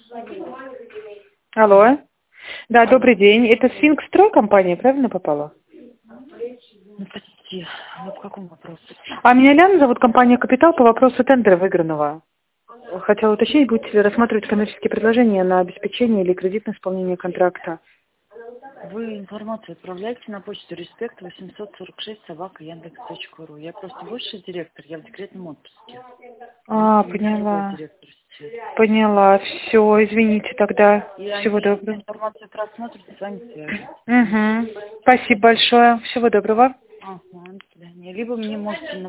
Алло. Да, добрый день. Это Сфинкс-Строй компания, правильно попала? Ну, почти. Вы по какому вопросу? А меня Ляна зовут, компания «Капитал» по вопросу тендера выигранного. Хотела уточнить, будете ли рассматривать коммерческие предложения на обеспечение или кредитное исполнение контракта. Вы информацию отправляете на почту респект 846@яндекс.ру. Я просто бывший директор, я в декретном отпуске. Поняла. Поняла. Все, извините тогда. Всего доброго. Информацию просмотрите, с вами свяжутся. Угу. Спасибо большое. Всего доброго. Ага, до свидания. Либо мне можете